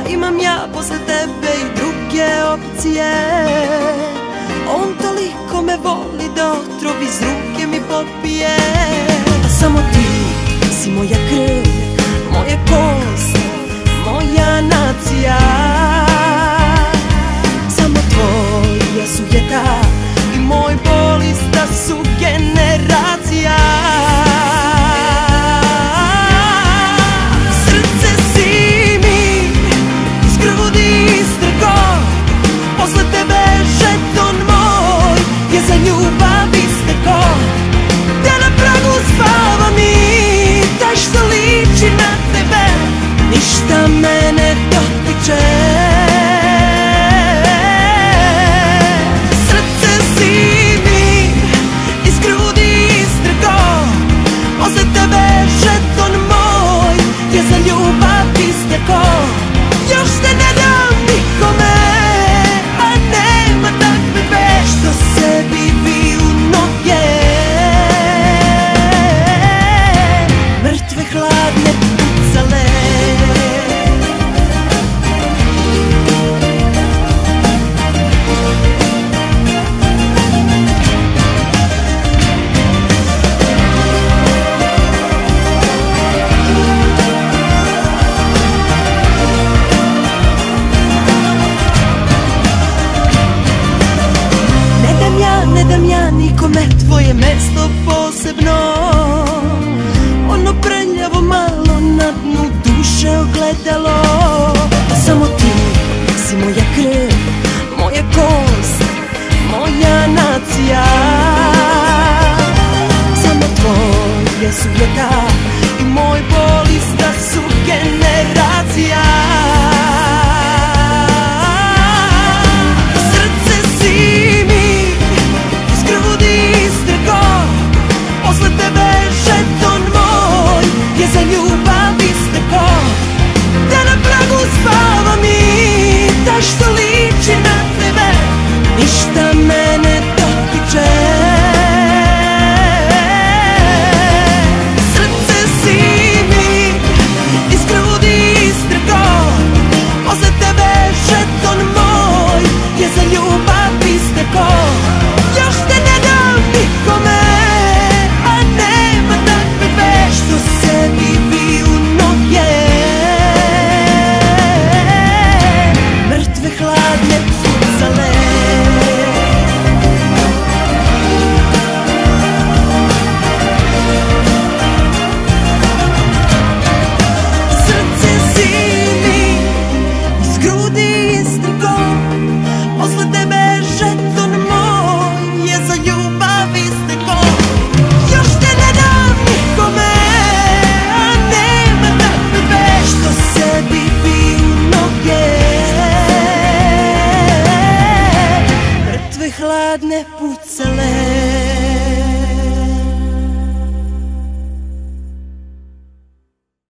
imam ja posle tebe i druge opcije. On toliko me voli da otrov iz ruke mi popije. A samo ti si moja krv, moja kost, moja nacija. Samo tvoja sujeta i moj bol ista su generacija. Srce si mi iz grudi istrgo, posle tebe žeton moj je za ljubav isteko. Da na pragu spavam i taj što liči na tebe ništa me ne dotiče. Još te ne dam nikome, a nema takve be što sebi bi u noge. Mrtve hladne pucale. Ne dam ja nikome tvoje mesto posebno, ono prljavo malo na dnu duše ogledalo. Samo ti si moja krv, moja kost, moja nacija. Samo tvoja sujeta